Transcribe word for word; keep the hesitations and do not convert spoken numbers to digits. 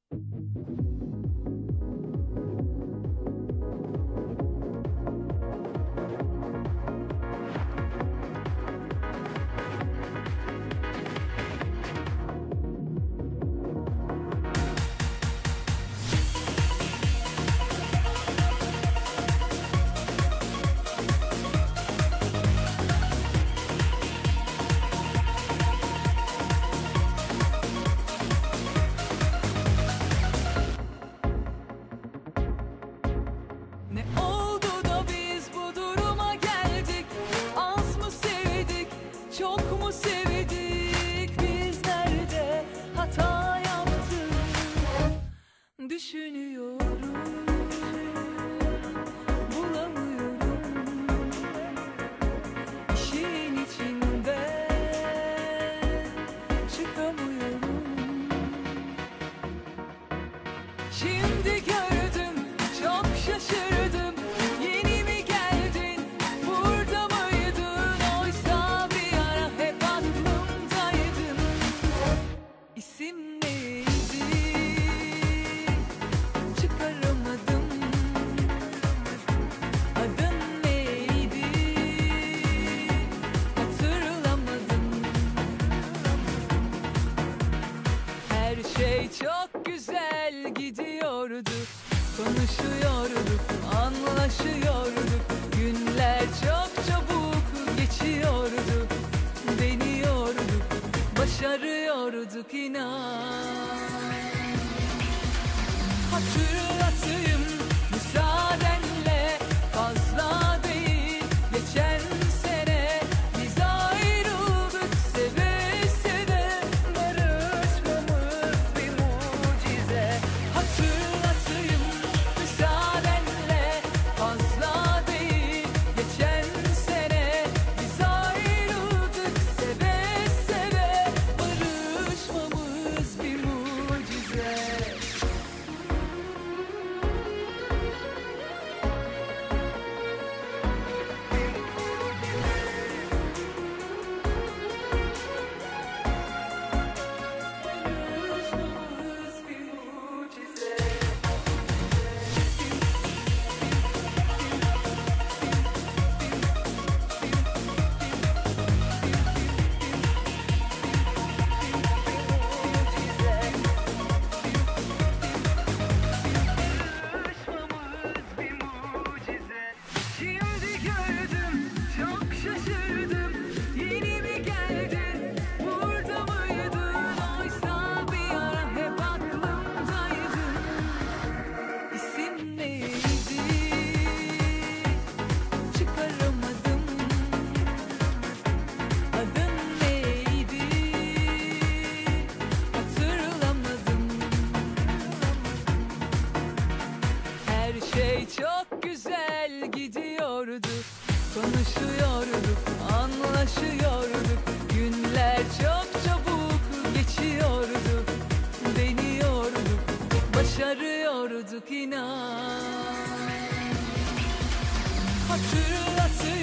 Ne oldu da biz bu duruma geldik? Az mı sevdik, çok mu sevdik? Biz nerede hata yaptık? Düşünüyorum, bulamıyorum. İşin içinde çıkamıyorum. Şimdi gördüm, çok şaşırdım. Yeni mi geldin, burada mıydın? Oysa bir ara hep aklımdaydın. İsim neydi? Çıkaramadım. Adın neydi? Hatırlamadım. Her şey çok güzel gidiyordu. Konuşuyorduk, anlaşıyorduk. Günler çok çabuk geçiyordu. Deniyorduk, başarıyorduk inan. Hatırlatayım müsaadenle, fazla değil geçen sene. Biz ayrıldık seve seve, barışmamız bir mucize. Hatırlatayım müsaadenle, fazla değil geçen sene. Biz ayrıldık seve seve, barışmamız bir mucize. Barışmamız bir mucize. Şimdi gördüm, çok şaşırdım. Yeni mi geldin, burada mıydın? Oysa bir ara hep aklımdaydın. İsim neydi? Çıkaramadım. Adın neydi? Hatırlamadım. Her şey çok güzel gidiyordu. Konuşuyorduk, anlaşıyorduk. Günler çok çabuk geçiyordu. Deniyorduk, başarıyorduk inan. Hatırlatayım